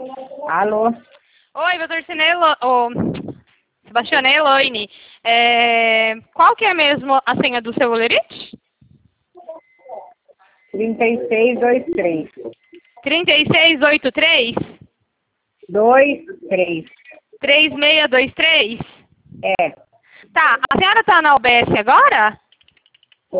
Alô? Oi, doutor Sebastiana, é Elaine. Qual que é mesmo a senha do seu Olerite? 3623. 3683? 23. 3623? É. Tá, a senhora tá na UBS agora? Tô.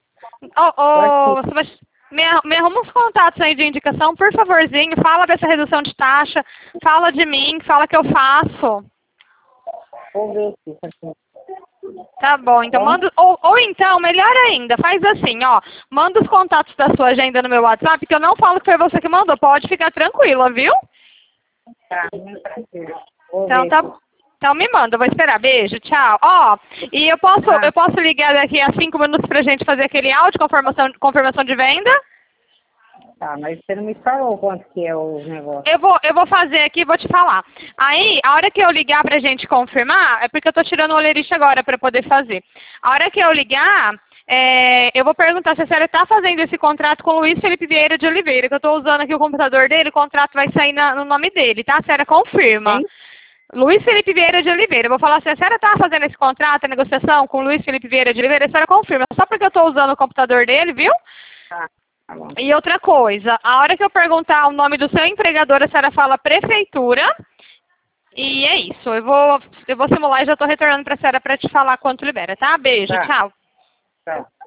Me arruma uns contatos aí de indicação, por favorzinho. Fala dessa redução de taxa, fala de mim, fala que eu faço. Vou ver aqui. Tá bom, então manda, ou então, melhor ainda, faz assim, ó, manda os contatos da sua agenda no meu WhatsApp, que eu não falo que foi você que mandou, pode ficar tranquila, viu? Tá, muito prazer. Então me manda, eu vou esperar, beijo, tchau. Ó, e eu posso ligar daqui a 5 minutos pra gente fazer aquele áudio, confirmação de venda? Tá, mas você não me falou quanto que é o negócio. Eu vou fazer aqui e vou te falar. Aí, a hora que eu ligar pra gente confirmar, é porque eu tô tirando o Olerite agora pra poder fazer. A hora que eu ligar, eu vou perguntar se a senhora tá fazendo esse contrato com o Luiz Felipe Vieira de Oliveira, que eu tô usando aqui o computador dele, o contrato vai sair no nome dele, tá? A senhora confirma. Hein? Luiz Felipe Vieira de Oliveira. Eu vou falar assim, a senhora tá fazendo esse contrato, a negociação com o Luiz Felipe Vieira de Oliveira, a senhora confirma. Só porque eu tô usando o computador dele, viu? Tá bom. E outra coisa, a hora que eu perguntar o nome do seu empregador, a senhora fala prefeitura. E é isso. Eu vou simular e já estou retornando para a senhora para te falar quanto libera, tá? Beijo, Tá. tchau. Tá.